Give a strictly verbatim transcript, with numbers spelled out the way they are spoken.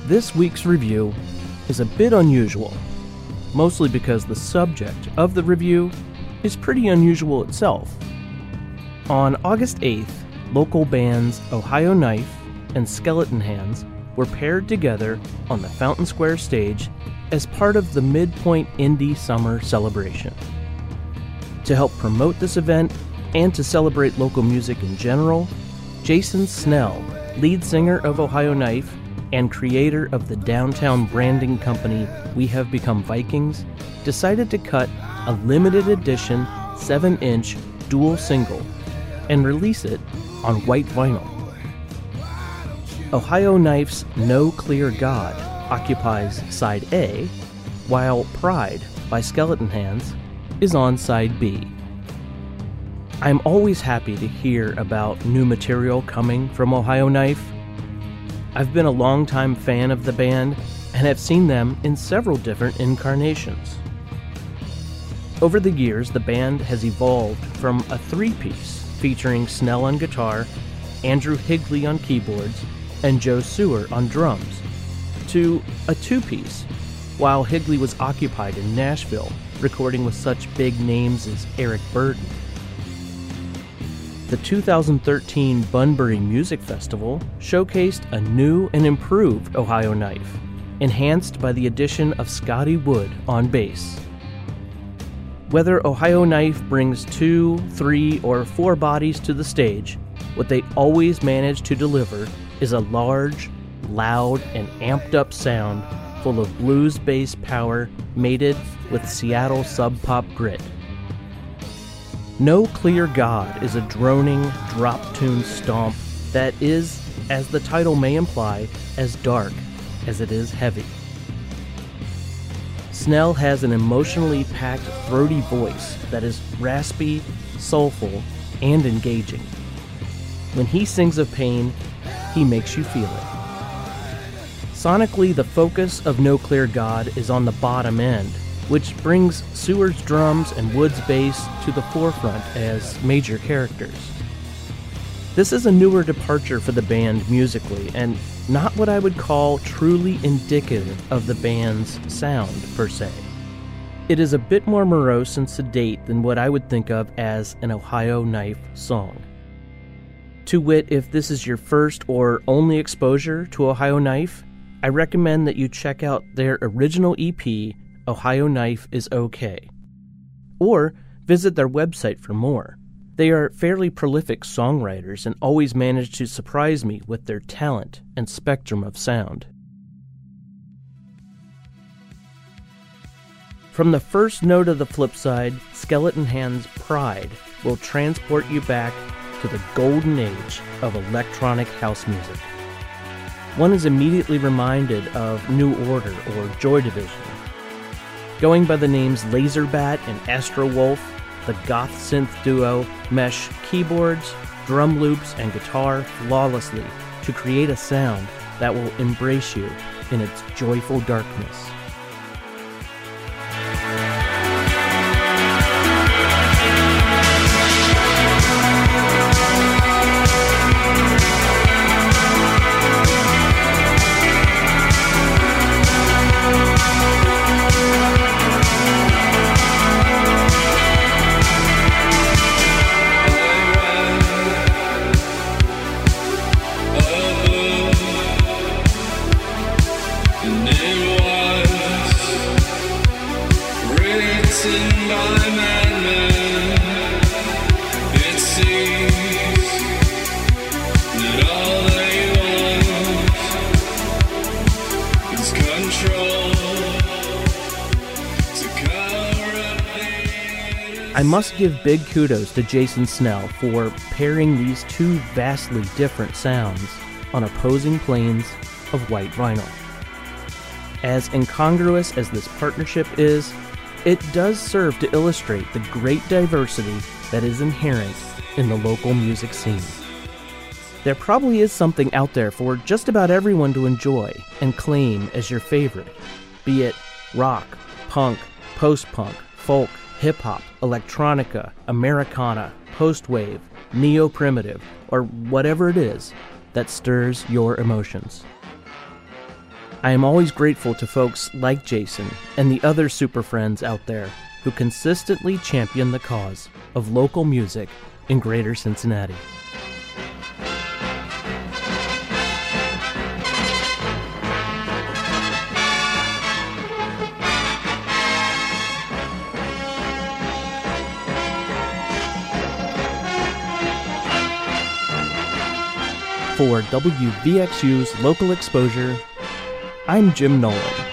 This week's review is a bit unusual, mostly because the subject of the review is pretty unusual itself. On August eighth, local bands Ohio Knife and Skeleton Hands were paired together on the Fountain Square stage as part of the Midpoint Indie Summer Celebration. To help promote this event and to celebrate local music in general, Jason Snell, lead singer of Ohio Knife and creator of the downtown branding company We Have Become Vikings, decided to cut a limited edition seven inch dual single and release it on white vinyl. Ohio Knife's No Clear God occupies side A, while Pride by Skeleton Hands is on side B. I'm always happy to hear about new material coming from Ohio Knife. I've been a longtime fan of the band and have seen them in several different incarnations. Over the years, the band has evolved from a three-piece featuring Snell on guitar, Andrew Higley on keyboards, and Joe Sewer on drums, to a two-piece, while Higley was occupied in Nashville, recording with such big names as Eric Burdon. The two thousand thirteen Bunbury Music Festival showcased a new and improved Ohio Knife, enhanced by the addition of Scotty Wood on bass. Whether Ohio Knife brings two, three, or four bodies to the stage, what they always manage to deliver is a large, loud, and amped-up sound full of blues bass power mated with Seattle sub-pop grit. No Clear God is a droning, drop-tune stomp that is, as the title may imply, as dark as it is heavy. Snell has an emotionally packed, throaty voice that is raspy, soulful, and engaging. When he sings of pain, he makes you feel it. Sonically, the focus of No Clear God is on the bottom end, which brings Sewer's drums and Wood's bass to the forefront as major characters. This is a newer departure for the band musically, and not what I would call truly indicative of the band's sound, per se. It is a bit more morose and sedate than what I would think of as an Ohio Knife song. To wit, if this is your first or only exposure to Ohio Knife, I recommend that you check out their original E P, Ohio Knife is Okay, or visit their website for more. They are fairly prolific songwriters and always manage to surprise me with their talent and spectrum of sound. From the first note of the flip side, Skeleton Hands' Pride will transport you back to the golden age of electronic house music. One is immediately reminded of New Order or Joy Division. Going by the names Laserbat and Astro Wolf, the goth synth duo mesh keyboards, drum loops, and guitar flawlessly to create a sound that will embrace you in its joyful darkness. I must give big kudos to Jason Snell for pairing these two vastly different sounds on opposing planes of white vinyl. As incongruous as this partnership is, it does serve to illustrate the great diversity that is inherent in the local music scene. There probably is something out there for just about everyone to enjoy and claim as your favorite, be it rock, punk, post-punk, folk, hip-hop, electronica, Americana, post-wave, neo-primitive, or whatever it is that stirs your emotions. I am always grateful to folks like Jason and the other super friends out there who consistently champion the cause of local music in Greater Cincinnati. For W V X U's Local Exposure, I'm Jim Nolan.